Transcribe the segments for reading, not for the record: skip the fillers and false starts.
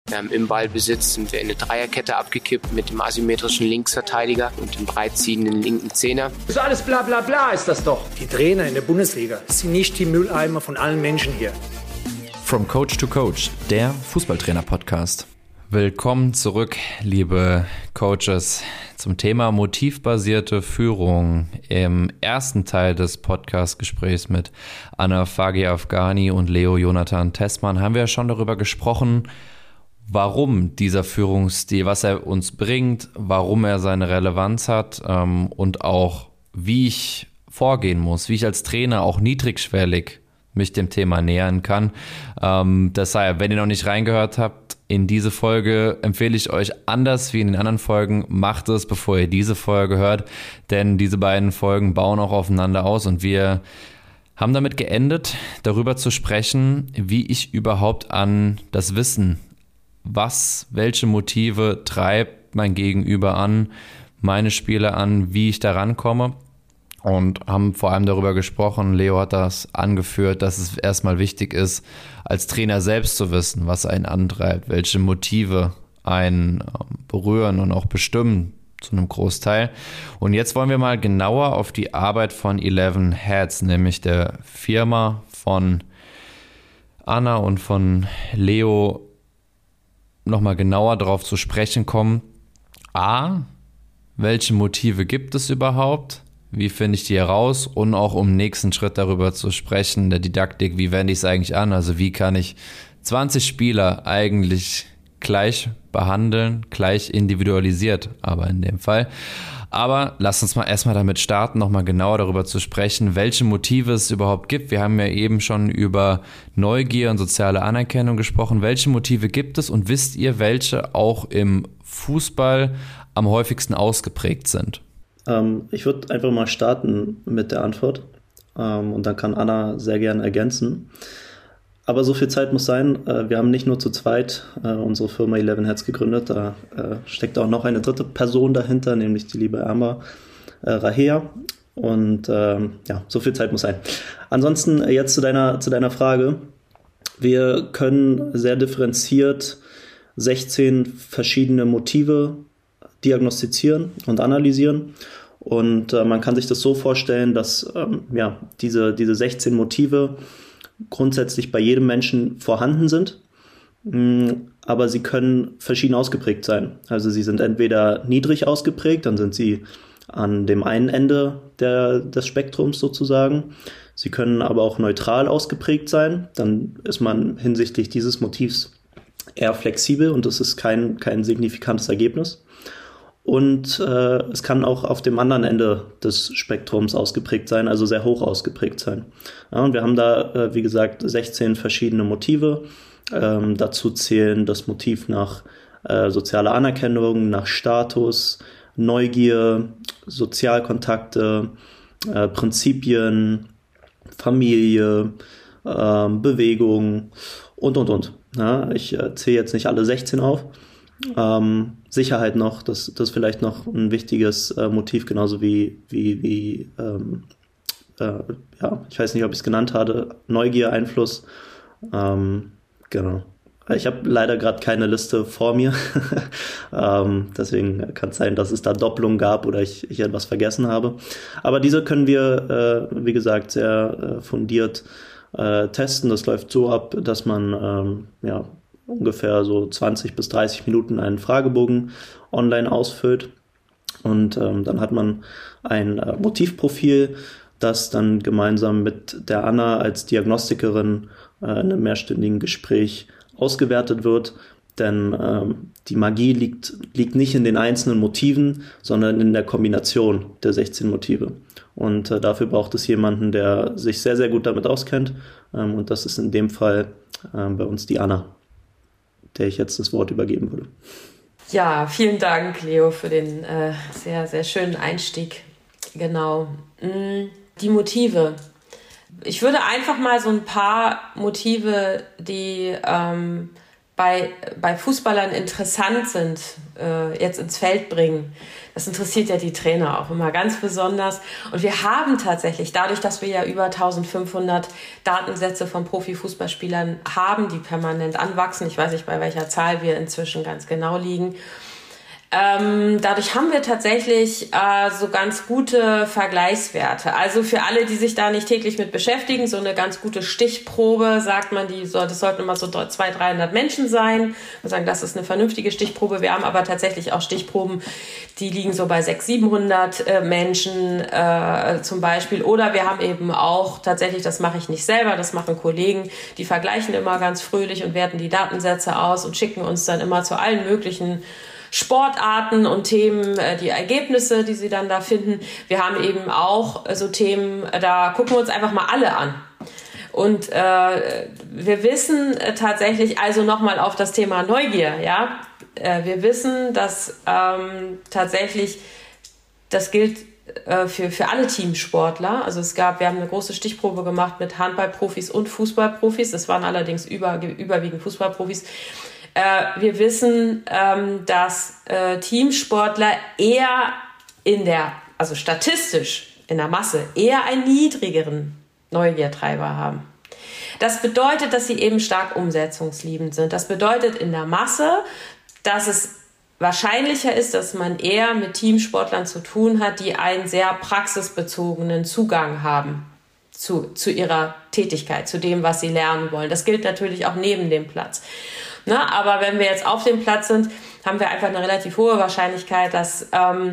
Im Ballbesitz sind wir in eine Dreierkette abgekippt mit dem asymmetrischen Linksverteidiger und dem breitziehenden linken Zehner. So alles bla bla bla ist das doch. Die Trainer in der Bundesliga sind nicht die Mülleimer von allen Menschen hier. From Coach to Coach, der Fußballtrainer-Podcast. Willkommen zurück, liebe Coaches, zum Thema motivbasierte Führung. Im ersten Teil des Podcast-Gesprächs mit Anna Fagi Afghani und Leo Jonathan Tessmann haben wir schon darüber gesprochen, warum dieser Führungsstil, was er uns bringt, warum er seine Relevanz hat und auch, wie ich vorgehen muss, wie ich als Trainer auch niedrigschwellig mich dem Thema nähern kann. Deshalb, wenn ihr noch nicht reingehört habt in diese Folge, empfehle ich euch anders wie in den anderen Folgen, macht es, bevor ihr diese Folge hört, denn diese beiden Folgen bauen auch aufeinander aus und wir haben damit geendet, darüber zu sprechen, wie ich überhaupt an das Wissen, welche Motive treibt mein Gegenüber an, meine Spieler an, wie ich da rankomme. Und haben vor allem darüber gesprochen, Leo hat das angeführt, dass es erstmal wichtig ist, als Trainer selbst zu wissen, was einen antreibt, welche Motive einen berühren und auch bestimmen zu einem Großteil. Und jetzt wollen wir mal genauer auf die Arbeit von 11 Heads, nämlich der Firma von Anna und von Leo, nochmal genauer darauf zu sprechen kommen. Welche Motive gibt es überhaupt? Wie finde ich die heraus? Und auch um den nächsten Schritt darüber zu sprechen, der Didaktik, wie wende ich es eigentlich an? Also wie kann ich 20 Spieler eigentlich gleich behandeln, gleich individualisiert, aber in dem Fall. Aber lasst uns mal erstmal damit starten, nochmal genauer darüber zu sprechen, welche Motive es überhaupt gibt. Wir haben ja eben schon über Neugier und soziale Anerkennung gesprochen. Welche Motive gibt es und wisst ihr, welche auch im Fußball am häufigsten ausgeprägt sind? Ich würde einfach mal starten mit der Antwort und dann kann Anna sehr gerne ergänzen. Aber so viel Zeit muss sein. Wir haben nicht nur zu zweit unsere Firma 11 Heads gegründet, da steckt auch noch eine dritte Person dahinter, nämlich die liebe Amber Rahea. Und so viel Zeit muss sein. Ansonsten jetzt zu deiner Frage. Wir können sehr differenziert 16 verschiedene Motive diagnostizieren und analysieren. Und man kann sich das so vorstellen, dass diese 16 Motive grundsätzlich bei jedem Menschen vorhanden sind, aber sie können verschieden ausgeprägt sein. Also sie sind entweder niedrig ausgeprägt, dann sind sie an dem einen Ende des Spektrums sozusagen. Sie können aber auch neutral ausgeprägt sein, dann ist man hinsichtlich dieses Motivs eher flexibel und das ist kein signifikantes Ergebnis. Und es kann auch auf dem anderen Ende des Spektrums ausgeprägt sein, also sehr hoch ausgeprägt sein. Ja, und wir haben da, wie gesagt, 16 verschiedene Motive. Dazu zählen das Motiv nach sozialer Anerkennung, nach Status, Neugier, Sozialkontakte, Prinzipien, Familie, Bewegung und. Ja, ich zähle jetzt nicht alle 16 auf. Sicherheit noch, das ist vielleicht noch ein wichtiges Motiv, genauso wie ich weiß nicht, ob ich es genannt hatte, Neugier, Einfluss, genau. Ich habe leider gerade keine Liste vor mir, deswegen kann es sein, dass es da Doppelungen gab oder ich etwas vergessen habe, aber diese können wir, wie gesagt, sehr fundiert testen. Das läuft so ab, dass man ungefähr so 20 bis 30 Minuten einen Fragebogen online ausfüllt und dann hat man ein Motivprofil, das dann gemeinsam mit der Anna als Diagnostikerin in einem mehrstündigen Gespräch ausgewertet wird, denn die Magie liegt nicht in den einzelnen Motiven, sondern in der Kombination der 16 Motive. Und dafür braucht es jemanden, der sich sehr, sehr gut damit auskennt und das ist in dem Fall bei uns die Anna, der ich jetzt das Wort übergeben würde. Ja, vielen Dank, Leo, für den sehr, sehr schönen Einstieg. Genau. Die Motive. Ich würde einfach mal so ein paar Motive, die bei Fußballern interessant sind, jetzt ins Feld bringen. Das interessiert ja die Trainer auch immer ganz besonders. Und wir haben tatsächlich, dadurch, dass wir ja über 1500 Datensätze von Profifußballspielern haben, die permanent anwachsen, ich weiß nicht, bei welcher Zahl wir inzwischen ganz genau liegen, dadurch haben wir tatsächlich so ganz gute Vergleichswerte. Also für alle, die sich da nicht täglich mit beschäftigen, so eine ganz gute Stichprobe, sagt man, das sollten immer so 200-300 Menschen sein. Wir sagen, das ist eine vernünftige Stichprobe. Wir haben aber tatsächlich auch Stichproben, die liegen so bei 600-700 Menschen zum Beispiel. Oder wir haben eben auch tatsächlich, das mache ich nicht selber, das machen Kollegen, die vergleichen immer ganz fröhlich und werten die Datensätze aus und schicken uns dann immer zu allen möglichen Sportarten und Themen, die Ergebnisse, die sie dann da finden. Wir haben eben auch so Themen, da gucken wir uns einfach mal alle an. Und wir wissen tatsächlich, also nochmal auf das Thema Neugier, ja, wir wissen, dass tatsächlich, das gilt für alle Teamsportler. Also wir haben eine große Stichprobe gemacht mit Handballprofis und Fußballprofis. Das waren allerdings überwiegend Fußballprofis. Wir wissen, dass Teamsportler eher also statistisch in der Masse, eher einen niedrigeren Neugiertreiber haben. Das bedeutet, dass sie eben stark umsetzungsliebend sind. Das bedeutet in der Masse, dass es wahrscheinlicher ist, dass man eher mit Teamsportlern zu tun hat, die einen sehr praxisbezogenen Zugang haben zu ihrer Tätigkeit, zu dem, was sie lernen wollen. Das gilt natürlich auch neben dem Platz. Na, aber wenn wir jetzt auf dem Platz sind, haben wir einfach eine relativ hohe Wahrscheinlichkeit, dass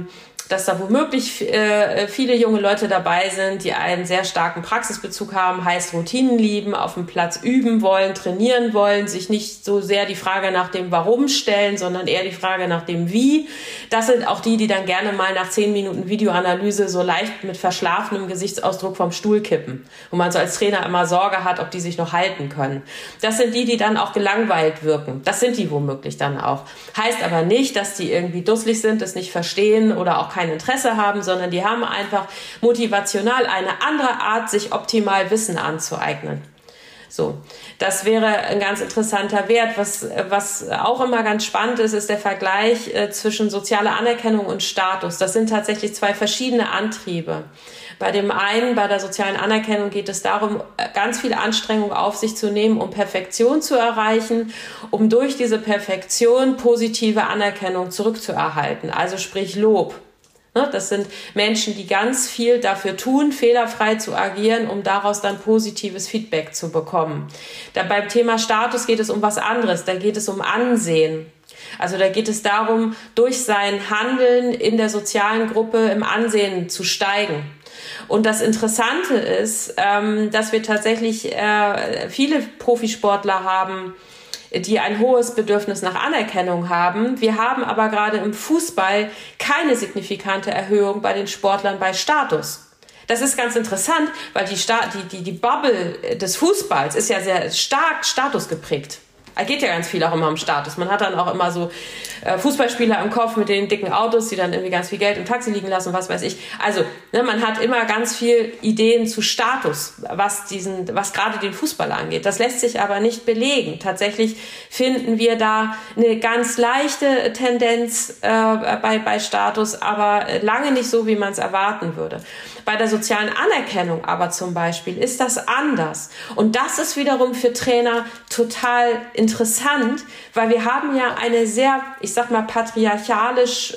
da womöglich viele junge Leute dabei sind, die einen sehr starken Praxisbezug haben, heißt Routinen lieben, auf dem Platz üben wollen, trainieren wollen, sich nicht so sehr die Frage nach dem Warum stellen, sondern eher die Frage nach dem Wie. Das sind auch die dann gerne mal nach 10 Minuten Videoanalyse so leicht mit verschlafenem Gesichtsausdruck vom Stuhl kippen, wo man so als Trainer immer Sorge hat, ob die sich noch halten können. Das sind die dann auch gelangweilt wirken. Das sind die womöglich dann auch. Heißt aber nicht, dass die irgendwie dusselig sind, das nicht verstehen oder auch kein Interesse haben, sondern die haben einfach motivational eine andere Art, sich optimal Wissen anzueignen. So, das wäre ein ganz interessanter Wert. Was auch immer ganz spannend ist, ist der Vergleich zwischen sozialer Anerkennung und Status. Das sind tatsächlich zwei verschiedene Antriebe. Bei dem einen, bei der sozialen Anerkennung, geht es darum, ganz viel Anstrengung auf sich zu nehmen, um Perfektion zu erreichen, um durch diese Perfektion positive Anerkennung zurückzuerhalten, also sprich Lob. Das sind Menschen, die ganz viel dafür tun, fehlerfrei zu agieren, um daraus dann positives Feedback zu bekommen. Beim Thema Status geht es um was anderes, da geht es um Ansehen. Also da geht es darum, durch sein Handeln in der sozialen Gruppe im Ansehen zu steigen. Und das Interessante ist, dass wir tatsächlich viele Profisportler haben, die ein hohes Bedürfnis nach Anerkennung haben. Wir haben aber gerade im Fußball keine signifikante Erhöhung bei den Sportlern bei Status. Das ist ganz interessant, weil die Bubble des Fußballs ist ja sehr stark statusgeprägt. Es geht ja ganz viel auch immer um Status. Man hat dann auch immer so Fußballspieler im Kopf mit den dicken Autos, die dann irgendwie ganz viel Geld im Taxi liegen lassen, was weiß ich. Also man hat immer ganz viel Ideen zu Status, was gerade den Fußball angeht. Das lässt sich aber nicht belegen. Tatsächlich finden wir da eine ganz leichte Tendenz bei Status, aber lange nicht so, wie man es erwarten würde. Bei der sozialen Anerkennung aber zum Beispiel ist das anders. Und das ist wiederum für Trainer total interessant, weil wir haben ja eine sehr, ich sag mal, patriarchalisch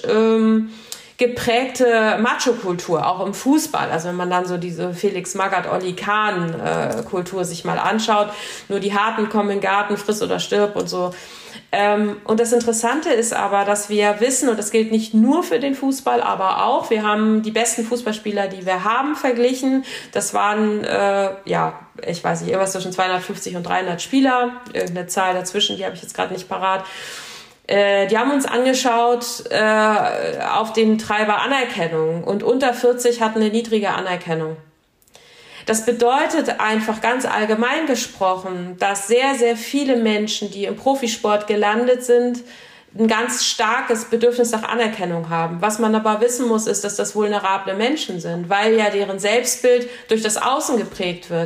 geprägte Macho-Kultur, auch im Fußball. Also wenn man dann so diese Felix Magath, Olli Kahn Kultur sich mal anschaut, nur die Harten kommen in den Garten, friss oder stirb und so. Und das Interessante ist aber, dass wir wissen, und das gilt nicht nur für den Fußball, aber auch, wir haben die besten Fußballspieler, die wir haben, verglichen. Das waren, ich weiß nicht, irgendwas zwischen 250 und 300 Spieler, irgendeine Zahl dazwischen, die habe ich jetzt gerade nicht parat. Die haben uns angeschaut auf den Treiber Anerkennung und unter 40 hatten eine niedrige Anerkennung. Das bedeutet einfach ganz allgemein gesprochen, dass sehr, sehr viele Menschen, die im Profisport gelandet sind, ein ganz starkes Bedürfnis nach Anerkennung haben. Was man aber wissen muss, ist, dass das vulnerable Menschen sind, weil ja deren Selbstbild durch das Außen geprägt wird.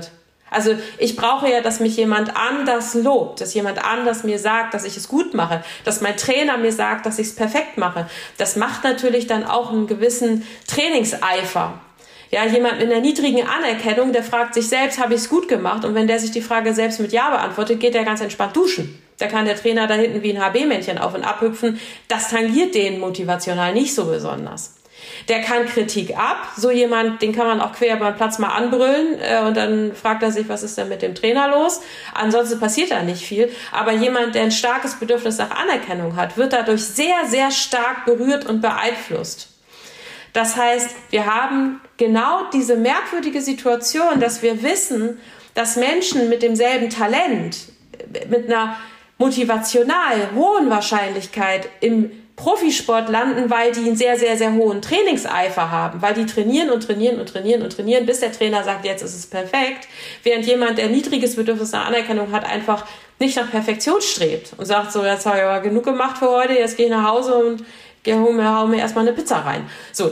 Also ich brauche ja, dass mich jemand anders lobt, dass jemand anders mir sagt, dass ich es gut mache, dass mein Trainer mir sagt, dass ich es perfekt mache. Das macht natürlich dann auch einen gewissen Trainingseifer. Ja, jemand mit einer niedrigen Anerkennung, der fragt sich selbst, habe ich es gut gemacht? Und wenn der sich die Frage selbst mit Ja beantwortet, geht er ganz entspannt duschen. Da kann der Trainer da hinten wie ein HB-Männchen auf und ab hüpfen. Das tangiert den motivational nicht so besonders. Der kann Kritik ab. So jemand, den kann man auch quer beim Platz mal anbrüllen und dann fragt er sich, was ist denn mit dem Trainer los? Ansonsten passiert da nicht viel. Aber jemand, der ein starkes Bedürfnis nach Anerkennung hat, wird dadurch sehr, sehr stark berührt und beeinflusst. Das heißt, wir haben genau diese merkwürdige Situation, dass wir wissen, dass Menschen mit demselben Talent, mit einer motivational hohen Wahrscheinlichkeit im Profisport landen, weil die einen sehr, sehr, sehr hohen Trainingseifer haben, weil die trainieren und trainieren und trainieren und trainieren, bis der Trainer sagt, jetzt ist es perfekt, während jemand, der niedriges Bedürfnis nach Anerkennung hat, einfach nicht nach Perfektion strebt und sagt so, jetzt habe ich aber genug gemacht für heute, jetzt gehe ich nach Hause und hau mir erstmal eine Pizza rein. So,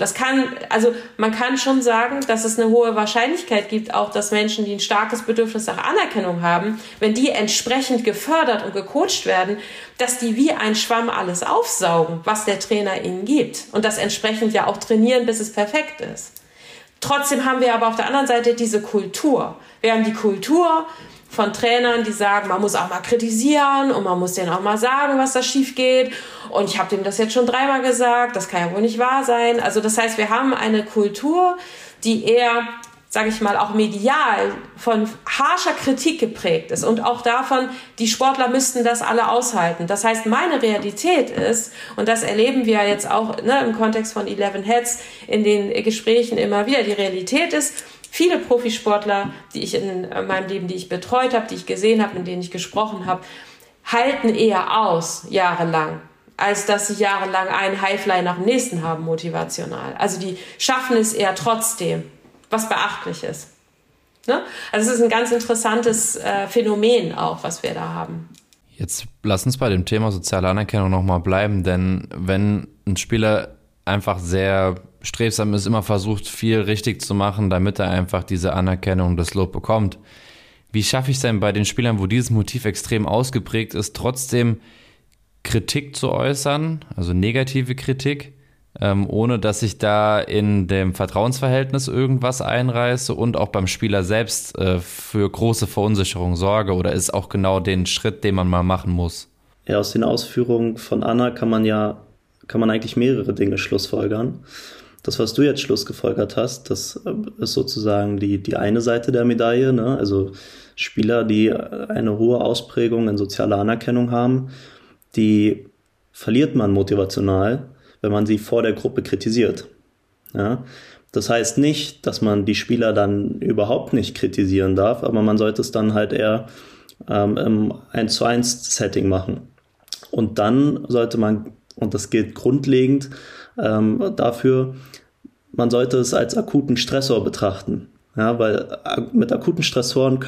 man kann schon sagen, dass es eine hohe Wahrscheinlichkeit gibt, auch dass Menschen, die ein starkes Bedürfnis nach Anerkennung haben, wenn die entsprechend gefördert und gecoacht werden, dass die wie ein Schwamm alles aufsaugen, was der Trainer ihnen gibt. Und das entsprechend ja auch trainieren, bis es perfekt ist. Trotzdem haben wir aber auf der anderen Seite diese Kultur. Wir haben die Kultur von Trainern, die sagen, man muss auch mal kritisieren und man muss denen auch mal sagen, was da schief geht. Und ich habe dem das jetzt schon 3-mal gesagt, das kann ja wohl nicht wahr sein. Also das heißt, wir haben eine Kultur, die eher, sage ich mal, auch medial von harscher Kritik geprägt ist und auch davon, die Sportler müssten das alle aushalten. Das heißt, meine Realität ist, und das erleben wir jetzt auch im Kontext von 11 Heads in den Gesprächen immer wieder, die Realität ist, viele Profisportler, die ich in meinem Leben, die ich betreut habe, die ich gesehen habe, mit denen ich gesprochen habe, halten eher aus, jahrelang, als dass sie jahrelang einen Highfly nach dem nächsten haben, motivational. Also die schaffen es eher trotzdem, was beachtlich ist. Ne? Also es ist ein ganz interessantes Phänomen auch, was wir da haben. Jetzt lass uns bei dem Thema soziale Anerkennung nochmal bleiben, denn wenn ein Spieler einfach sehr strebsam ist, immer versucht, viel richtig zu machen, damit er einfach diese Anerkennung, das Lob bekommt. Wie schaffe ich es denn bei den Spielern, wo dieses Motiv extrem ausgeprägt ist, trotzdem Kritik zu äußern, also negative Kritik, ohne dass ich da in dem Vertrauensverhältnis irgendwas einreiße und auch beim Spieler selbst für große Verunsicherung sorge, oder ist auch genau den Schritt, den man mal machen muss? Ja, aus den Ausführungen von Anna kann man eigentlich mehrere Dinge schlussfolgern. Das, was du jetzt schlussgefolgert hast, das ist sozusagen die eine Seite der Medaille, ne? Also Spieler, die eine hohe Ausprägung in sozialer Anerkennung haben, die verliert man motivational, wenn man sie vor der Gruppe kritisiert. Ja? Das heißt nicht, dass man die Spieler dann überhaupt nicht kritisieren darf, aber man sollte es dann halt eher im 1:1-Setting machen. Und dann sollte man, und das gilt grundlegend dafür, man sollte es als akuten Stressor betrachten. Ja, weil mit akuten Stressoren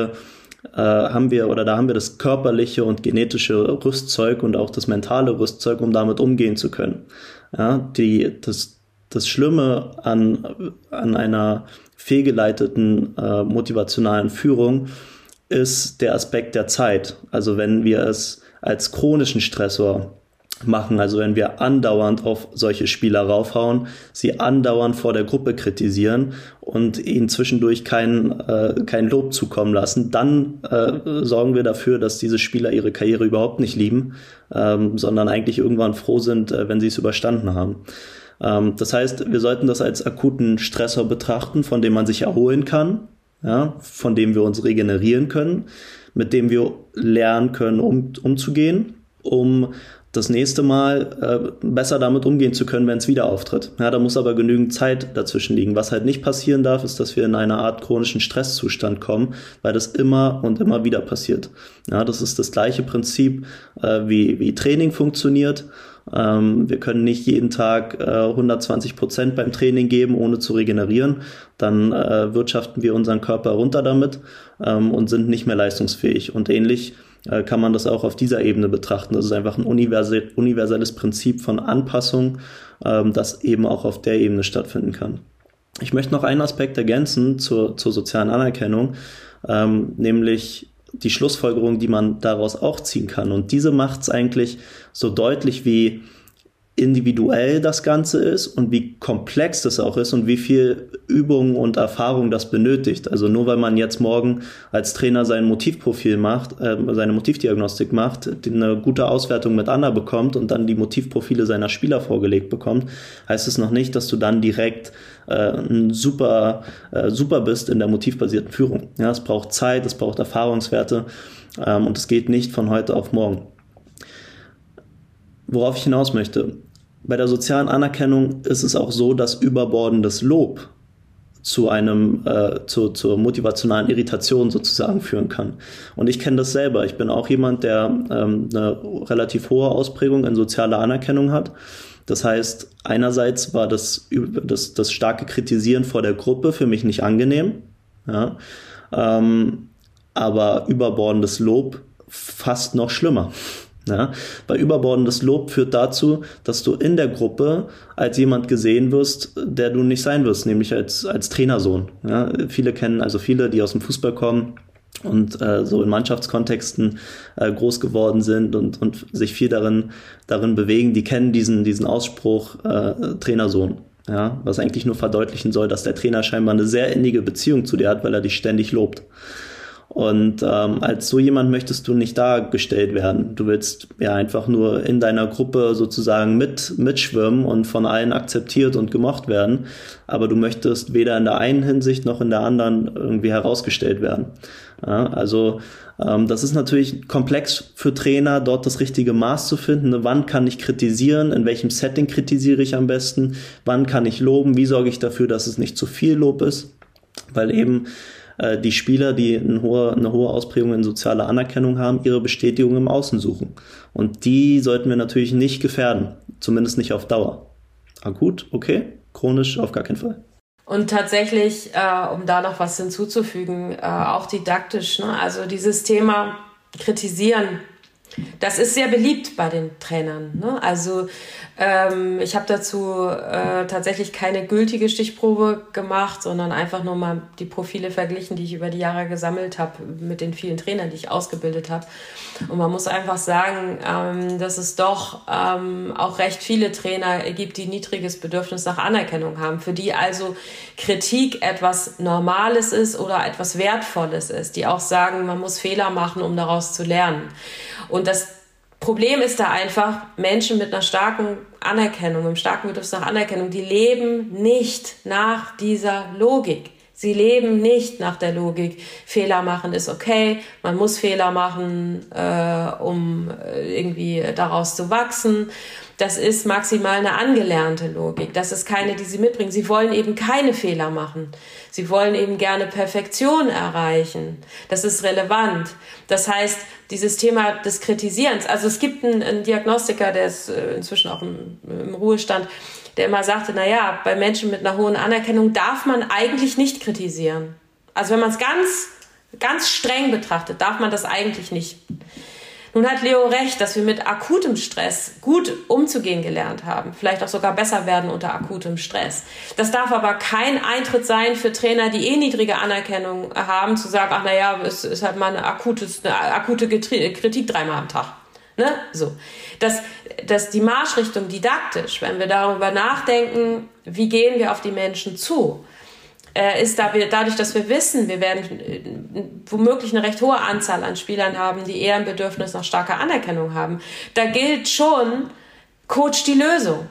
haben wir das körperliche und genetische Rüstzeug und auch das mentale Rüstzeug, um damit umgehen zu können. Ja, das Schlimme an einer fehlgeleiteten motivationalen Führung ist der Aspekt der Zeit. Also wenn wir es als chronischen Stressor machen, also wenn wir andauernd auf solche Spieler raufhauen, sie andauernd vor der Gruppe kritisieren und ihnen zwischendurch kein Lob zukommen lassen, dann sorgen wir dafür, dass diese Spieler ihre Karriere überhaupt nicht lieben, sondern eigentlich irgendwann froh sind, wenn sie es überstanden haben. Das heißt, wir sollten das als akuten Stressor betrachten, von dem man sich erholen kann, ja, von dem wir uns regenerieren können, mit dem wir lernen können, umzugehen, um das nächste Mal besser damit umgehen zu können, wenn es wieder auftritt. Ja, da muss aber genügend Zeit dazwischen liegen. Was halt nicht passieren darf, ist, dass wir in eine Art chronischen Stresszustand kommen, weil das immer und immer wieder passiert. Ja, das ist das gleiche Prinzip, wie Training funktioniert. Wir können nicht jeden Tag 120% beim Training geben, ohne zu regenerieren. Dann wirtschaften wir unseren Körper runter damit und sind nicht mehr leistungsfähig. Und ähnlich kann man das auch auf dieser Ebene betrachten. Das ist einfach ein universelles Prinzip von Anpassung, das eben auch auf der Ebene stattfinden kann. Ich möchte noch einen Aspekt ergänzen zur sozialen Anerkennung. nämlich die Schlussfolgerung, die man daraus auch ziehen kann. Und diese macht es eigentlich so deutlich, wie individuell das Ganze ist und wie komplex das auch ist und wie viel Übung und Erfahrung das benötigt. Also nur weil man jetzt morgen als Trainer sein Motivprofil macht, seine Motivdiagnostik macht, eine gute Auswertung mit Anna bekommt und dann die Motivprofile seiner Spieler vorgelegt bekommt, heißt es noch nicht, dass du dann direkt ein super bist in der motivbasierten Führung. Ja, es braucht Zeit, es braucht Erfahrungswerte und es geht nicht von heute auf morgen. Worauf ich hinaus möchte: Bei der sozialen Anerkennung ist es auch so, dass überbordendes Lob zur motivationalen Irritation sozusagen führen kann. Und ich kenne das selber. Ich bin auch jemand, der eine relativ hohe Ausprägung in sozialer Anerkennung hat. Das heißt, einerseits war das starke Kritisieren vor der Gruppe für mich nicht angenehm, ja, aber überbordendes Lob fast noch schlimmer. Ja, weil überbordendes Lob führt dazu, dass du in der Gruppe als jemand gesehen wirst, der du nicht sein wirst, nämlich als Trainersohn. Ja, viele, die aus dem Fußball kommen und so in Mannschaftskontexten groß geworden sind und sich viel darin bewegen, die kennen diesen Ausspruch Trainersohn. Ja, was eigentlich nur verdeutlichen soll, dass der Trainer scheinbar eine sehr innige Beziehung zu dir hat, weil er dich ständig lobt. Und als so jemand möchtest du nicht dargestellt werden. Du willst ja einfach nur in deiner Gruppe sozusagen mitschwimmen und von allen akzeptiert und gemocht werden. Aber du möchtest weder in der einen Hinsicht noch in der anderen irgendwie herausgestellt werden. Ja, also das ist natürlich komplex für Trainer, dort das richtige Maß zu finden. Wann kann ich kritisieren? In welchem Setting kritisiere ich am besten? Wann kann ich loben? Wie sorge ich dafür, dass es nicht zu viel Lob ist? Weil eben die Spieler, die eine hohe Ausprägung in sozialer Anerkennung haben, ihre Bestätigung im Außen suchen. Und die sollten wir natürlich nicht gefährden, zumindest nicht auf Dauer. Akut, okay, chronisch auf gar keinen Fall. Und tatsächlich, um da noch was hinzuzufügen, auch didaktisch, ne? Also dieses Thema Kritisieren, das ist sehr beliebt bei den Trainern, ne? Also ich habe dazu tatsächlich keine gültige Stichprobe gemacht, sondern einfach nur mal die Profile verglichen, die ich über die Jahre gesammelt habe mit den vielen Trainern, die ich ausgebildet habe. Und man muss einfach sagen, dass es doch auch recht viele Trainer gibt, die niedriges Bedürfnis nach Anerkennung haben, für die also Kritik etwas Normales ist oder etwas Wertvolles ist, die auch sagen, man muss Fehler machen, um daraus zu lernen. Und das Problem ist da einfach, Menschen mit einer starken Anerkennung, einem starken Bedürfnis nach Anerkennung, die leben nicht nach dieser Logik. Sie leben nicht nach der Logik, Fehler machen ist okay, man muss Fehler machen, um irgendwie daraus zu wachsen. Das ist maximal eine angelernte Logik. Das ist keine, die sie mitbringen. Sie wollen eben keine Fehler machen. Sie wollen eben gerne Perfektion erreichen. Das ist relevant. Das heißt, dieses Thema des Kritisierens, also es gibt einen Diagnostiker, der ist inzwischen auch im Ruhestand, der immer sagte, naja, bei Menschen mit einer hohen Anerkennung darf man eigentlich nicht kritisieren. Also wenn man es ganz streng betrachtet, darf man das eigentlich nicht. Nun hat Leo recht, dass wir mit akutem Stress gut umzugehen gelernt haben, vielleicht auch sogar besser werden unter akutem Stress. Das darf aber kein Eintritt sein für Trainer, die niedrige Anerkennung haben, zu sagen, ach naja, es ist halt mal eine akute Kritik 3-mal am Tag. Ne? So. Dass die Marschrichtung didaktisch, wenn wir darüber nachdenken, wie gehen wir auf die Menschen zu, ist dadurch, dass wir wissen, wir werden womöglich eine recht hohe Anzahl an Spielern haben, die eher ein Bedürfnis nach starker Anerkennung haben. Da gilt schon, coach die Lösung.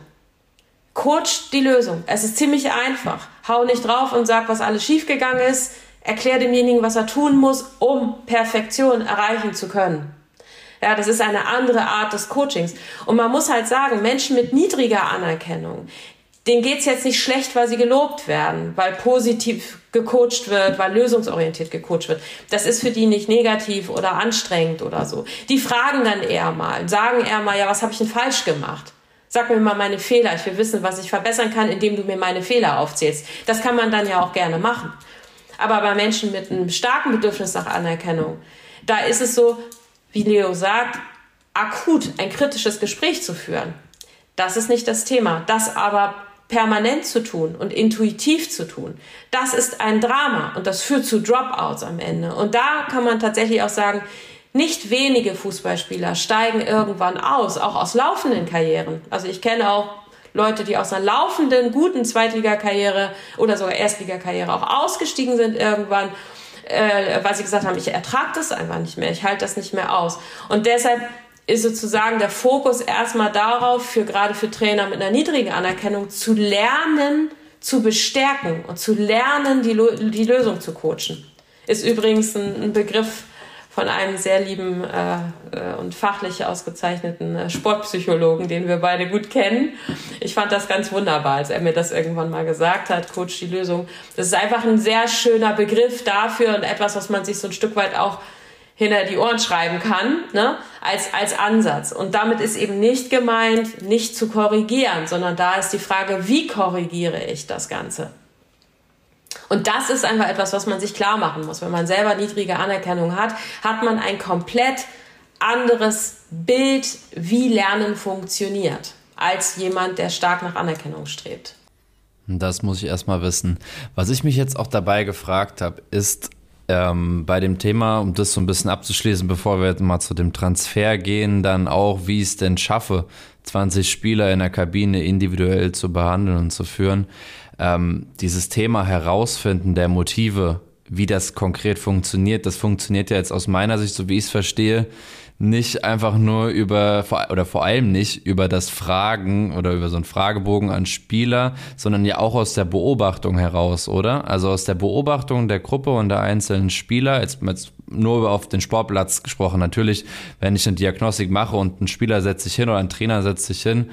Coach die Lösung. Es ist ziemlich einfach. Hau nicht drauf und sag, was alles schiefgegangen ist. Erklär demjenigen, was er tun muss, um Perfektion erreichen zu können. Ja, das ist eine andere Art des Coachings. Und man muss halt sagen, Menschen mit niedriger Anerkennung, denen geht's jetzt nicht schlecht, weil sie gelobt werden, weil positiv gecoacht wird, weil lösungsorientiert gecoacht wird. Das ist für die nicht negativ oder anstrengend oder so. Die fragen dann eher mal, sagen eher mal, ja, was habe ich denn falsch gemacht? Sag mir mal meine Fehler, ich will wissen, was ich verbessern kann, indem du mir meine Fehler aufzählst. Das kann man dann ja auch gerne machen. Aber bei Menschen mit einem starken Bedürfnis nach Anerkennung, da ist es so, wie Leo sagt, akut ein kritisches Gespräch zu führen. Das ist nicht das Thema. Das aber permanent zu tun und intuitiv zu tun, das ist ein Drama und das führt zu Dropouts am Ende. Und da kann man tatsächlich auch sagen, nicht wenige Fußballspieler steigen irgendwann aus, auch aus laufenden Karrieren. Also ich kenne auch Leute, die aus einer laufenden, guten Zweitligakarriere oder sogar Erstligakarriere auch ausgestiegen sind irgendwann, weil sie gesagt haben, ich ertrage das einfach nicht mehr, ich halte das nicht mehr aus. Und deshalb ist sozusagen der Fokus erstmal darauf, gerade für Trainer mit einer niedrigen Anerkennung, zu lernen, zu bestärken und zu lernen, die Lösung zu coachen. Ist übrigens ein Begriff von einem sehr lieben und fachlich ausgezeichneten Sportpsychologen, den wir beide gut kennen. Ich fand das ganz wunderbar, als er mir das irgendwann mal gesagt hat, Coach die Lösung. Das ist einfach ein sehr schöner Begriff dafür und etwas, was man sich so ein Stück weit auch hinter die Ohren schreiben kann, ne, als Ansatz. Und damit ist eben nicht gemeint, nicht zu korrigieren, sondern da ist die Frage, wie korrigiere ich das Ganze? Und das ist einfach etwas, was man sich klar machen muss. Wenn man selber niedrige Anerkennung hat, hat man ein komplett anderes Bild, wie Lernen funktioniert, als jemand, der stark nach Anerkennung strebt. Das muss ich erstmal wissen. Was ich mich jetzt auch dabei gefragt habe, ist bei dem Thema, um das so ein bisschen abzuschließen, bevor wir jetzt mal zu dem Transfer gehen, dann auch, wie ich es denn schaffe, 20 Spieler in der Kabine individuell zu behandeln und zu führen. Dieses Thema Herausfinden der Motive, wie das konkret funktioniert, das funktioniert ja jetzt aus meiner Sicht, so wie ich es verstehe, nicht einfach nur vor allem nicht über das Fragen oder über so einen Fragebogen an Spieler, sondern ja auch aus der Beobachtung heraus, oder? Also aus der Beobachtung der Gruppe und der einzelnen Spieler, jetzt nur auf den Sportplatz gesprochen. Natürlich, wenn ich eine Diagnostik mache und ein Spieler setzt sich hin oder ein Trainer setzt sich hin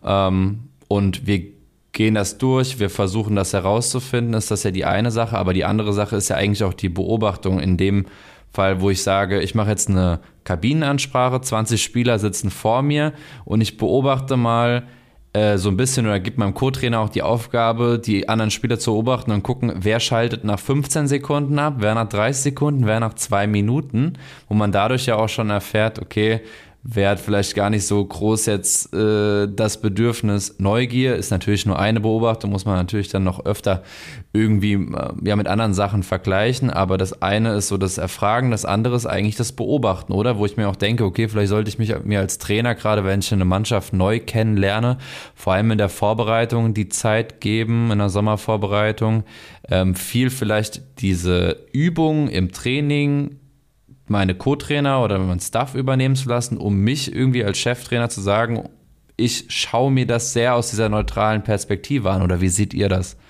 und wir gehen das durch, wir versuchen das herauszufinden, ist das ja die eine Sache, aber die andere Sache ist ja eigentlich auch die Beobachtung in dem Fall, wo ich sage, ich mache jetzt eine Kabinenansprache, 20 Spieler sitzen vor mir und ich beobachte mal so ein bisschen oder gebe meinem Co-Trainer auch die Aufgabe, die anderen Spieler zu beobachten und gucken, wer schaltet nach 15 Sekunden ab, wer nach 30 Sekunden, wer nach 2 Minuten, wo man dadurch ja auch schon erfährt, okay, wer hat vielleicht gar nicht so groß jetzt das Bedürfnis. Neugier ist natürlich nur eine Beobachtung, muss man natürlich dann noch öfter irgendwie mit anderen Sachen vergleichen, aber das eine ist so das Erfragen, das andere ist eigentlich das Beobachten, oder? Wo ich mir auch denke, okay, vielleicht sollte ich mir als Trainer, gerade wenn ich eine Mannschaft neu kennenlerne, vor allem in der Vorbereitung die Zeit geben, in der Sommervorbereitung, viel vielleicht diese Übungen im Training meine Co-Trainer oder meinen Staff übernehmen zu lassen, um mich irgendwie als Cheftrainer zu sagen, ich schaue mir das sehr aus dieser neutralen Perspektive an, oder wie seht ihr das?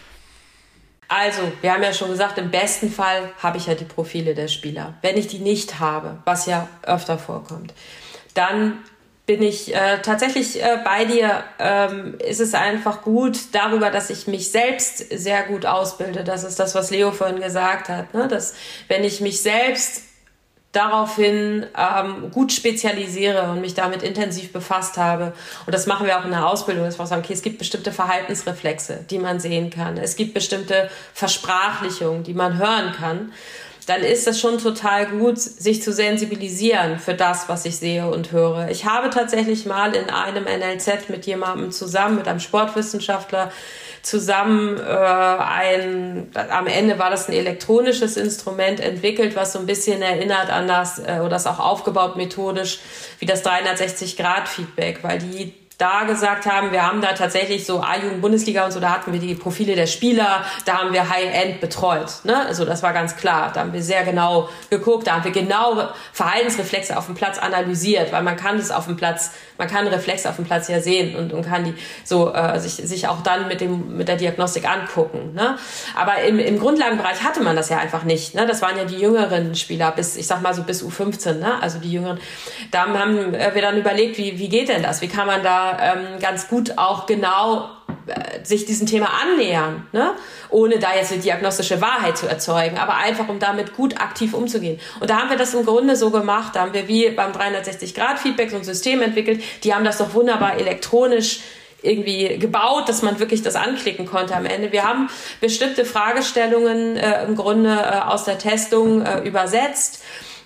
Also, wir haben ja schon gesagt, im besten Fall habe ich ja die Profile der Spieler. Wenn ich die nicht habe, was ja öfter vorkommt, dann bin ich tatsächlich bei dir. Ist es einfach gut darüber, dass ich mich selbst sehr gut ausbilde. Das ist das, was Leo vorhin gesagt hat, ne? Dass, wenn ich mich selbst daraufhin gut spezialisiere und mich damit intensiv befasst habe. Und das machen wir auch in der Ausbildung, dass wir sagen, okay, es gibt bestimmte Verhaltensreflexe, die man sehen kann. Es gibt bestimmte Versprachlichungen, die man hören kann. Dann ist es schon total gut, sich zu sensibilisieren für das, was ich sehe und höre. Ich habe tatsächlich mal in einem NLZ mit jemandem zusammen, mit einem Sportwissenschaftler, zusammen am Ende war das ein elektronisches Instrument entwickelt, was so ein bisschen erinnert an das, oder ist auch aufgebaut methodisch, wie das 360-Grad-Feedback, weil die da gesagt haben, wir haben da tatsächlich so A-Jugend-Bundesliga und so, da hatten wir die Profile der Spieler, da haben wir High-End betreut, ne? Also das war ganz klar, da haben wir sehr genau geguckt, da haben wir genau Verhaltensreflexe auf dem Platz analysiert, weil man kann Reflexe auf dem Platz ja sehen und kann die so sich auch dann mit der Diagnostik angucken, ne? Aber im Grundlagenbereich hatte man das ja einfach nicht, ne? Das waren ja die jüngeren Spieler bis U15, ne? Also die jüngeren. Da haben wir dann überlegt, wie geht denn das? Wie kann man da ganz gut auch genau sich diesem Thema annähern, ne? Ohne da jetzt eine diagnostische Wahrheit zu erzeugen, aber einfach, um damit gut aktiv umzugehen. Und da haben wir das im Grunde so gemacht, da haben wir wie beim 360-Grad-Feedback so ein System entwickelt, die haben das doch wunderbar elektronisch irgendwie gebaut, dass man wirklich das anklicken konnte am Ende. Wir haben bestimmte Fragestellungen im Grunde aus der Testung übersetzt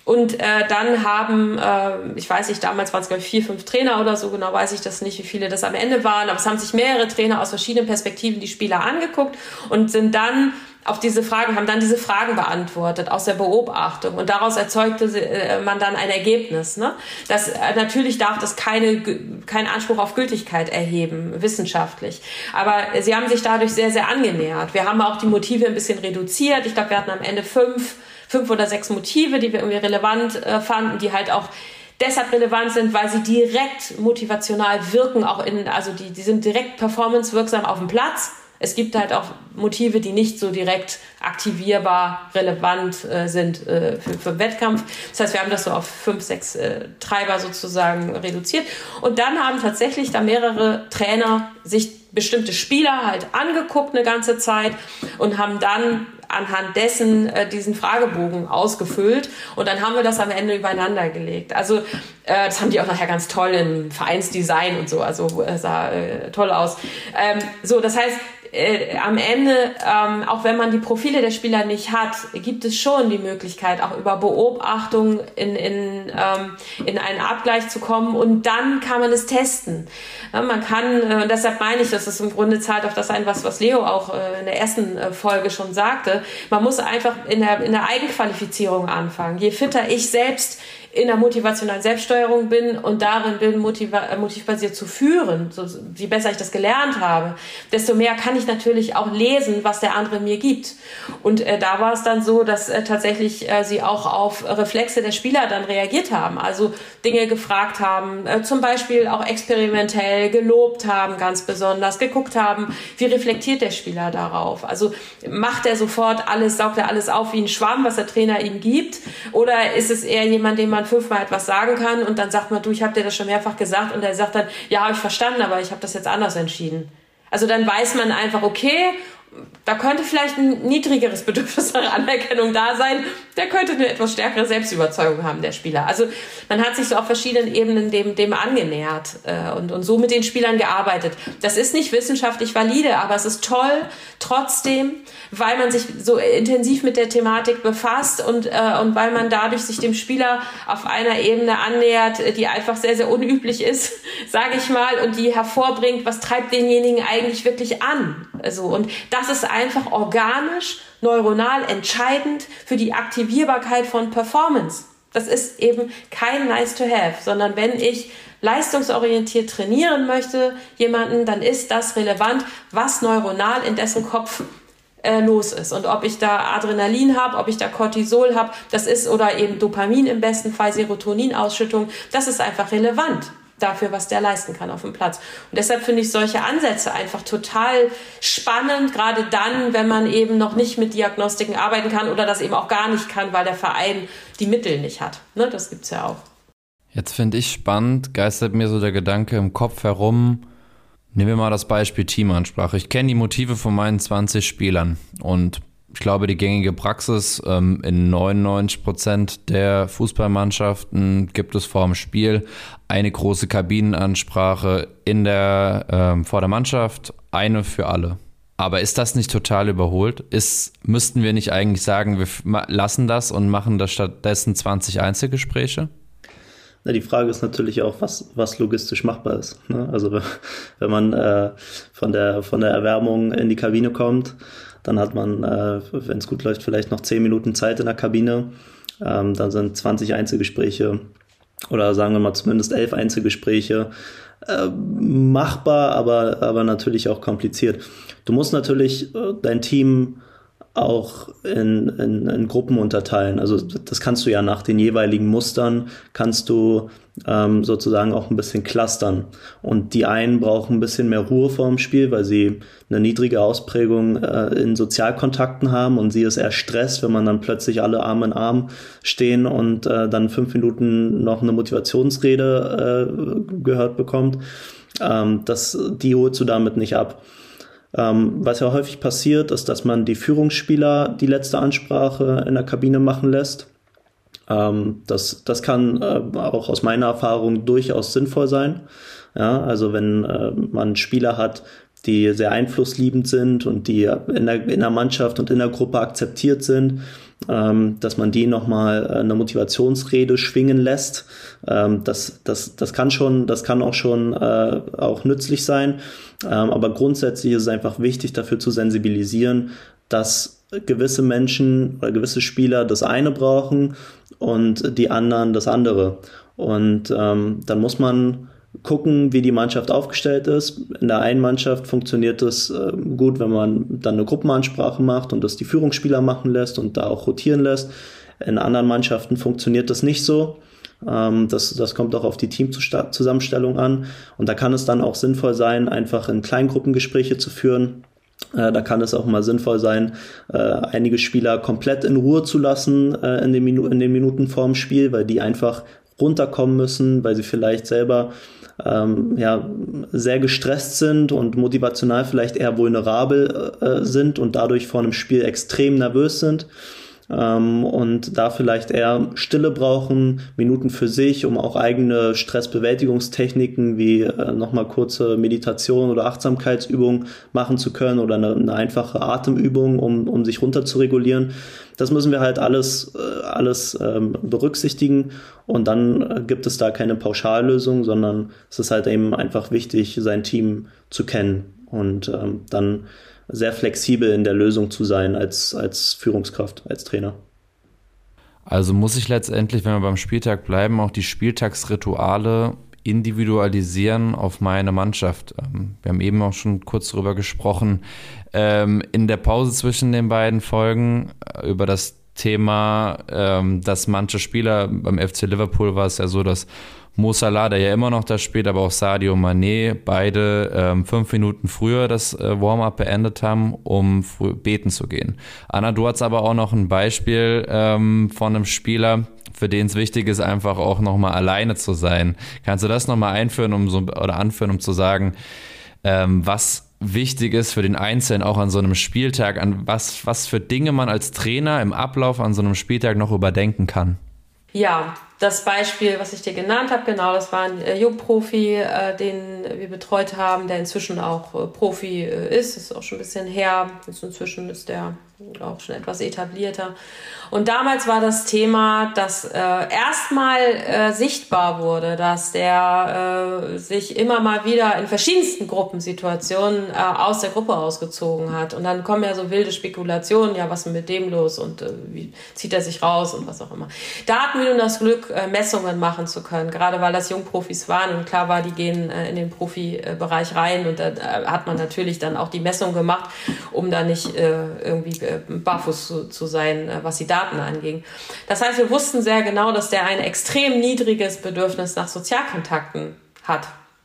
Und dann haben, ich weiß nicht, damals waren es glaube ich 4, 5 Trainer oder so, genau weiß ich das nicht, wie viele das am Ende waren, aber es haben sich mehrere Trainer aus verschiedenen Perspektiven die Spieler angeguckt und sind dann auf diese Fragen, haben dann diese Fragen beantwortet aus der Beobachtung und daraus erzeugte man dann ein Ergebnis. Ne? Natürlich darf das keinen Anspruch auf Gültigkeit erheben, wissenschaftlich. Aber sie haben sich dadurch sehr, sehr angenähert. Wir haben auch die Motive ein bisschen reduziert. Ich glaube, wir hatten am Ende 5 oder 6 Motive, die wir irgendwie relevant fanden, die halt auch deshalb relevant sind, weil sie direkt motivational wirken, also die sind direkt performancewirksam auf dem Platz. Es gibt halt auch Motive, die nicht so direkt aktivierbar relevant sind für Wettkampf. Das heißt, wir haben das so auf 5, 6 Treiber sozusagen reduziert. Und dann haben tatsächlich da mehrere Trainer sich bestimmte Spieler halt angeguckt eine ganze Zeit und haben dann anhand dessen diesen Fragebogen ausgefüllt und dann haben wir das am Ende übereinander gelegt. Also das haben die auch nachher ganz toll im Vereinsdesign und so, also sah toll aus. Das heißt, am Ende, auch wenn man die Profile der Spieler nicht hat, gibt es schon die Möglichkeit, auch über Beobachtung in einen Abgleich zu kommen und dann kann man es testen. Ja, man kann, deshalb meine ich, dass es im Grunde zahlt auf das ein, was Leo auch in der ersten Folge schon sagte. Man muss einfach in der Eigenqualifizierung anfangen. Je fitter ich selbst in der motivationalen Selbststeuerung bin und darin bin, motivbasiert zu führen, je besser ich das gelernt habe, desto mehr kann ich natürlich auch lesen, was der andere mir gibt. Und da war es dann so, dass tatsächlich sie auch auf Reflexe der Spieler dann reagiert haben, also Dinge gefragt haben, zum Beispiel auch experimentell gelobt haben, ganz besonders, geguckt haben, wie reflektiert der Spieler darauf. Also macht er sofort alles, saugt er alles auf wie ein Schwamm, was der Trainer ihm gibt, oder ist es eher jemand, dem man 5-mal etwas sagen kann und dann sagt man, du, ich habe dir das schon mehrfach gesagt und er sagt dann, ja, habe ich verstanden, aber ich habe das jetzt anders entschieden. Also dann weiß man einfach, okay, da könnte vielleicht ein niedrigeres Bedürfnis nach Anerkennung da sein, der könnte eine etwas stärkere Selbstüberzeugung haben, der Spieler. Also man hat sich so auf verschiedenen Ebenen dem angenähert und so mit den Spielern gearbeitet. Das ist nicht wissenschaftlich valide, aber es ist toll trotzdem, weil man sich so intensiv mit der Thematik befasst und weil man dadurch sich dem Spieler auf einer Ebene annähert, die einfach sehr, sehr unüblich ist, sage ich mal, und die hervorbringt, was treibt denjenigen eigentlich wirklich an. Also, und das ist einfach organisch, neuronal entscheidend für die Aktivierbarkeit von Performance. Das ist eben kein nice to have, sondern wenn ich leistungsorientiert trainieren möchte, jemanden, dann ist das relevant, was neuronal in dessen Kopf los ist. Und ob ich da Adrenalin habe, ob ich da Cortisol habe, das ist, oder eben Dopamin im besten Fall, Serotoninausschüttung, das ist einfach relevant dafür, was der leisten kann auf dem Platz. Und deshalb finde ich solche Ansätze einfach total spannend, gerade dann, wenn man eben noch nicht mit Diagnostiken arbeiten kann oder das eben auch gar nicht kann, weil der Verein die Mittel nicht hat. Ne, das gibt's ja auch. Jetzt finde ich spannend, geistert mir so der Gedanke im Kopf herum, nehmen wir mal das Beispiel Teamansprache. Ich kenne die Motive von meinen 20 Spielern und ich glaube, die gängige Praxis in 99% der Fußballmannschaften gibt es vor dem Spiel eine große Kabinenansprache vor der Mannschaft, eine für alle. Aber ist das nicht total überholt? Müssten wir nicht eigentlich sagen, wir lassen das und machen das stattdessen 20 Einzelgespräche? Na, die Frage ist natürlich auch, was logistisch machbar ist. Ne? Also wenn man von der Erwärmung in die Kabine kommt, dann hat man, wenn es gut läuft, vielleicht noch 10 Minuten Zeit in der Kabine. Dann sind 20 Einzelgespräche oder sagen wir mal zumindest 11 Einzelgespräche machbar, aber natürlich auch kompliziert. Du musst natürlich dein Team auch in Gruppen unterteilen. Also das kannst du ja nach den jeweiligen Mustern, kannst du sozusagen auch ein bisschen clustern. Und die einen brauchen ein bisschen mehr Ruhe vor dem Spiel, weil sie eine niedrige Ausprägung in Sozialkontakten haben und sie ist eher Stress, wenn man dann plötzlich alle Arm in Arm stehen und dann 5 Minuten noch eine Motivationsrede gehört bekommt. Die holst du damit nicht ab. Was ja häufig passiert, ist, dass man die Führungsspieler die letzte Ansprache in der Kabine machen lässt. Das kann auch aus meiner Erfahrung durchaus sinnvoll sein. Ja, also wenn man Spieler hat, die sehr einflussliebend sind und die in der Mannschaft und in der Gruppe akzeptiert sind, dass man die nochmal eine Motivationsrede schwingen lässt. Das kann auch schon auch nützlich sein. Aber grundsätzlich ist es einfach wichtig, dafür zu sensibilisieren, dass gewisse Menschen oder gewisse Spieler das eine brauchen und die anderen das andere. Und dann muss man gucken, wie die Mannschaft aufgestellt ist. In der einen Mannschaft funktioniert es gut, wenn man dann eine Gruppenansprache macht und das die Führungsspieler machen lässt und da auch rotieren lässt. In anderen Mannschaften funktioniert das nicht so. Das kommt auch auf die Teamzusammenstellung an. Und da kann es dann auch sinnvoll sein, einfach in Kleingruppengespräche zu führen. Da kann es auch mal sinnvoll sein, einige Spieler komplett in Ruhe zu lassen in den Minuten vorm Spiel, weil die einfach runterkommen müssen, weil sie vielleicht selber sehr gestresst sind und motivational vielleicht eher vulnerabel sind und dadurch vor einem Spiel extrem nervös sind. Und da vielleicht eher Stille brauchen, Minuten für sich, um auch eigene Stressbewältigungstechniken wie nochmal kurze Meditation oder Achtsamkeitsübungen machen zu können oder eine einfache Atemübung, um sich runter zu regulieren. Das müssen wir halt alles berücksichtigen und dann gibt es da keine Pauschallösung, sondern es ist halt eben einfach wichtig, sein Team zu kennen und dann sehr flexibel in der Lösung zu sein als Führungskraft, als Trainer. Also muss ich letztendlich, wenn wir beim Spieltag bleiben, auch die Spieltagsrituale individualisieren auf meine Mannschaft. Wir haben eben auch schon kurz darüber gesprochen, in der Pause zwischen den beiden Folgen über das Thema, dass manche Spieler, beim FC Liverpool war es ja so, dass Mo Salah, der ja immer noch da spielt, aber auch Sadio Mané, beide 5 Minuten früher das Warm-up beendet haben, um beten zu gehen. Anna, du hast aber auch noch ein Beispiel von einem Spieler, für den es wichtig ist, einfach auch nochmal alleine zu sein. Kannst du das nochmal anführen, um zu sagen, was wichtig ist für den Einzelnen auch an so einem Spieltag, an was für Dinge man als Trainer im Ablauf an so einem Spieltag noch überdenken kann? Ja, das Beispiel, was ich dir genannt habe, genau, das war ein Jugendprofi, den wir betreut haben, der inzwischen auch Profi ist. Das ist auch schon ein bisschen her. Inzwischen ist der auch schon etwas etablierter. Und damals war das Thema, dass erstmal sichtbar wurde, dass der sich immer mal wieder in verschiedensten Gruppensituationen aus der Gruppe ausgezogen hat. Und dann kommen ja so wilde Spekulationen, ja, was ist mit dem los und wie zieht er sich raus und was auch immer. Da hatten wir nun das Glück, Messungen machen zu können, gerade weil das Jungprofis waren und klar war, die gehen in den Profibereich rein und da hat man natürlich dann auch die Messung gemacht, um da nicht irgendwie barfuß zu sein, was die Daten anging. Das heißt, wir wussten sehr genau, dass der ein extrem niedriges Bedürfnis nach Sozialkontakten hat.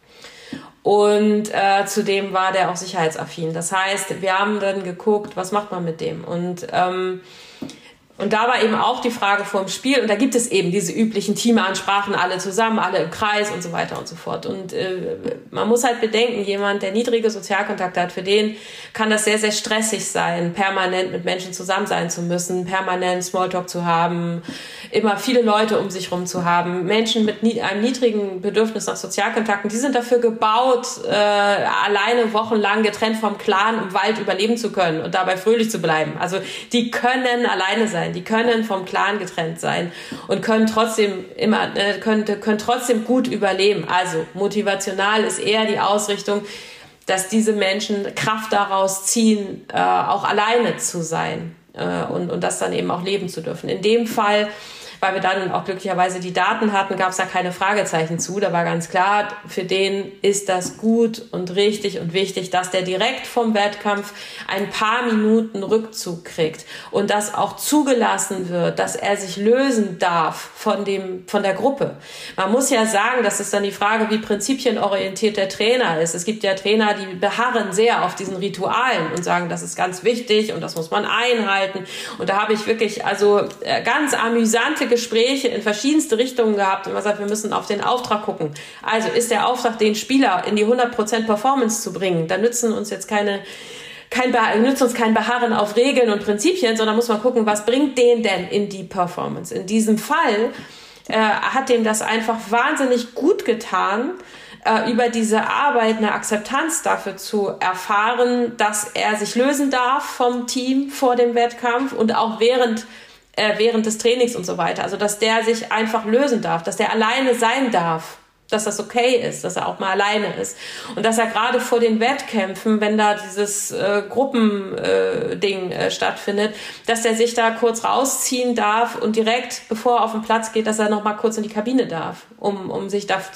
Und zudem war der auch sicherheitsaffin. Das heißt, wir haben dann geguckt, was macht man mit dem? Und da war eben auch die Frage vor dem Spiel, und da gibt es eben diese üblichen Teamansprachen, alle zusammen, alle im Kreis und so weiter und so fort. Und man muss halt bedenken, jemand, der niedrige Sozialkontakte hat, für den kann das sehr, sehr stressig sein, permanent mit Menschen zusammen sein zu müssen, permanent Smalltalk zu haben, immer viele Leute um sich rum zu haben. Menschen mit einem niedrigen Bedürfnis nach Sozialkontakten, die sind dafür gebaut, alleine wochenlang getrennt vom Clan im Wald überleben zu können und dabei fröhlich zu bleiben. Also die können alleine sein. Die können vom Clan getrennt sein und können trotzdem können trotzdem gut überleben. Also motivational ist eher die Ausrichtung, dass diese Menschen Kraft daraus ziehen, auch alleine zu sein und das dann eben auch leben zu dürfen. In dem Fall, weil wir dann auch glücklicherweise die Daten hatten, gab es da keine Fragezeichen zu. Da war ganz klar, für den ist das gut und richtig und wichtig, dass der direkt vom Wettkampf ein paar Minuten Rückzug kriegt und dass auch zugelassen wird, dass er sich lösen darf von der Gruppe. Man muss ja sagen, das ist dann die Frage, wie prinzipienorientiert der Trainer ist. Es gibt ja Trainer, die beharren sehr auf diesen Ritualen und sagen, das ist ganz wichtig und das muss man einhalten. Und da habe ich wirklich ganz amüsante Gespräche in verschiedenste Richtungen gehabt und man sagt, wir müssen auf den Auftrag gucken. Also ist der Auftrag, den Spieler in die 100% Performance zu bringen, dann nützt uns kein Beharren auf Regeln und Prinzipien, sondern muss man gucken, was bringt den denn in die Performance. In diesem Fall hat dem das einfach wahnsinnig gut getan, über diese Arbeit eine Akzeptanz dafür zu erfahren, dass er sich lösen darf vom Team vor dem Wettkampf und auch während während des Trainings und so weiter. Also, dass der sich einfach lösen darf, dass der alleine sein darf, dass das okay ist, dass er auch mal alleine ist. Und dass er gerade vor den Wettkämpfen, wenn da dieses Gruppending stattfindet, dass er sich da kurz rausziehen darf und direkt, bevor er auf den Platz geht, dass er noch mal kurz in die Kabine darf, um sich da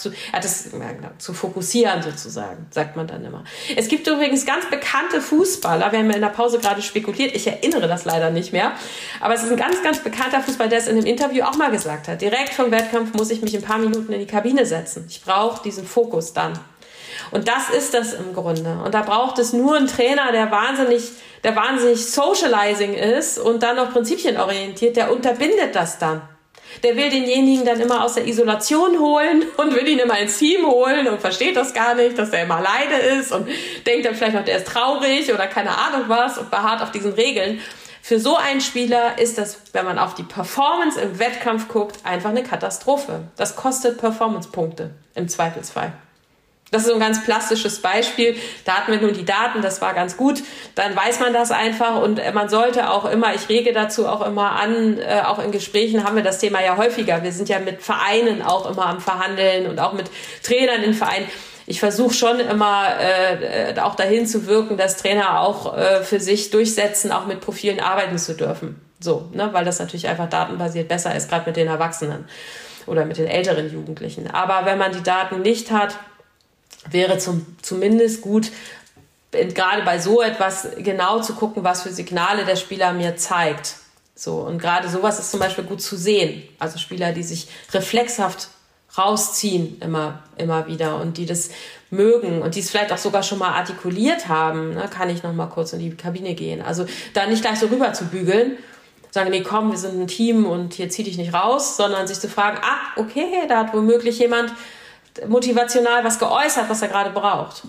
zu fokussieren sozusagen, sagt man dann immer. Es gibt übrigens ganz bekannte Fußballer, wir haben ja in der Pause gerade spekuliert, ich erinnere das leider nicht mehr, aber es ist ein ganz, ganz bekannter Fußballer, der es in einem Interview auch mal gesagt hat. Direkt vom Wettkampf muss ich mich ein paar Minuten in die Kabine setzen. Ich brauche diesen Fokus dann. Und das ist das im Grunde. Und da braucht es nur einen Trainer, der wahnsinnig socializing ist und dann noch prinzipienorientiert, der unterbindet das dann. Der will denjenigen dann immer aus der Isolation holen und will ihn immer ins Team holen und versteht das gar nicht, dass der immer alleine ist und denkt dann vielleicht noch, der ist traurig oder keine Ahnung was und beharrt auf diesen Regeln. Für so einen Spieler ist das, wenn man auf die Performance im Wettkampf guckt, einfach eine Katastrophe. Das kostet Performance-Punkte im Zweifelsfall. Das ist so ein ganz plastisches Beispiel. Da hatten wir nur die Daten, das war ganz gut. Dann weiß man das einfach und man sollte auch immer, ich rege dazu auch immer an, auch in Gesprächen haben wir das Thema ja häufiger. Wir sind ja mit Vereinen auch immer am Verhandeln und auch mit Trainern in Vereinen. Ich versuche schon immer auch dahin zu wirken, dass Trainer auch für sich durchsetzen, auch mit Profilen arbeiten zu dürfen. So, ne? Weil das natürlich einfach datenbasiert besser ist, gerade mit den Erwachsenen oder mit den älteren Jugendlichen. Aber wenn man die Daten nicht hat, wäre zumindest gut, gerade bei so etwas genau zu gucken, was für Signale der Spieler mir zeigt. So, und gerade sowas ist zum Beispiel gut zu sehen. Also Spieler, die sich reflexhaft rausziehen immer wieder und die das mögen und die es vielleicht auch sogar schon mal artikuliert haben, ne, kann ich noch mal kurz in die Kabine gehen. Also da nicht gleich so rüber zu bügeln, sagen, nee, komm, wir sind ein Team und hier zieh dich nicht raus, sondern sich zu fragen, okay, da hat womöglich jemand motivational was geäußert, was er gerade braucht.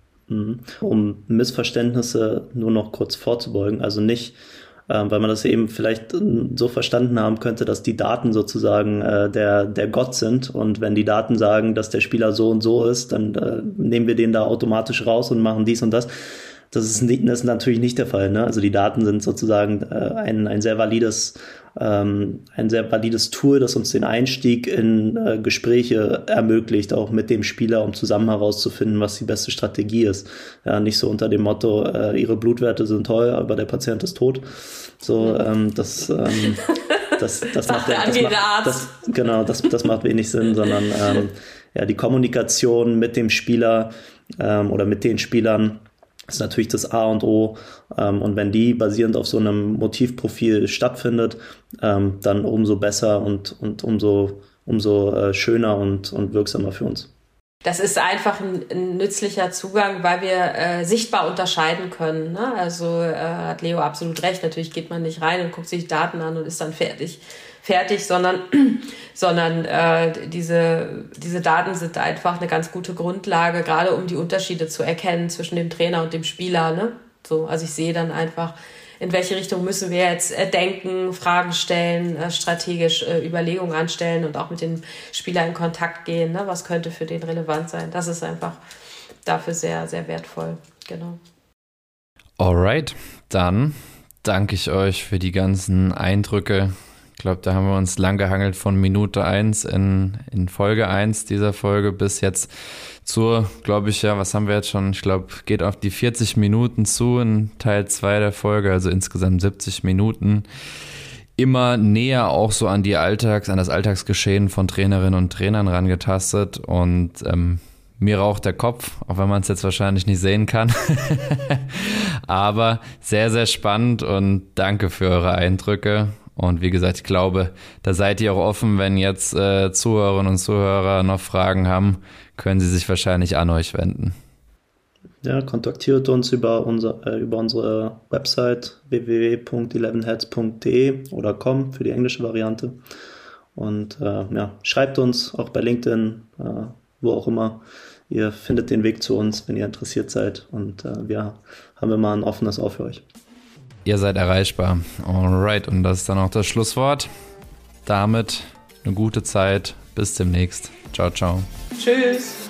Um Missverständnisse nur noch kurz vorzubeugen, also nicht weil man das eben vielleicht so verstanden haben könnte, dass die Daten sozusagen der Gott sind und wenn die Daten sagen, dass der Spieler so und so ist, dann nehmen wir den da automatisch raus und machen dies und das. Das ist natürlich nicht der Fall, ne? Also die Daten sind sozusagen ein sehr valides Tool, das uns den Einstieg in Gespräche ermöglicht, auch mit dem Spieler, um zusammen herauszufinden, was die beste Strategie ist. Ja, nicht so unter dem Motto, ihre Blutwerte sind toll, aber der Patient ist tot. So, das macht wenig Sinn, sondern die Kommunikation mit dem Spieler oder mit den Spielern ist natürlich das A und O. Und wenn die basierend auf so einem Motivprofil stattfindet, dann umso besser und umso schöner und wirksamer für uns. Das ist einfach ein nützlicher Zugang, weil wir sichtbar unterscheiden können. Ne? Also hat Leo absolut recht. Natürlich geht man nicht rein und guckt sich Daten an und ist dann fertig, sondern diese Daten sind einfach eine ganz gute Grundlage, gerade um die Unterschiede zu erkennen zwischen dem Trainer und dem Spieler. Ne? So, also ich sehe dann einfach, in welche Richtung müssen wir jetzt denken, Fragen stellen, strategisch Überlegungen anstellen und auch mit dem Spieler in Kontakt gehen. Ne? Was könnte für den relevant sein? Das ist einfach dafür sehr, sehr wertvoll. Genau. Alright, dann danke ich euch für die ganzen Eindrücke. Ich glaube, da haben wir uns lang gehangelt von Minute 1 in Folge 1 dieser Folge bis jetzt zur, glaube ich, was haben wir jetzt schon? Ich glaube, geht auf die 40 Minuten zu in Teil 2 der Folge, also insgesamt 70 Minuten. Immer näher auch so an das Alltagsgeschehen von Trainerinnen und Trainern rangetastet und mir raucht der Kopf, auch wenn man es jetzt wahrscheinlich nicht sehen kann. Aber sehr, sehr spannend und danke für eure Eindrücke. Und wie gesagt, ich glaube, da seid ihr auch offen, wenn jetzt Zuhörerinnen und Zuhörer noch Fragen haben, können sie sich wahrscheinlich an euch wenden. Ja, kontaktiert uns über unsere Website www.11heads.de oder com für die englische Variante. Und schreibt uns auch bei LinkedIn, wo auch immer. Ihr findet den Weg zu uns, wenn ihr interessiert seid. Und wir haben immer ein offenes Ohr für euch. Ihr seid erreichbar. Alright, und das ist dann auch das Schlusswort. Damit eine gute Zeit. Bis demnächst. Ciao, ciao. Tschüss.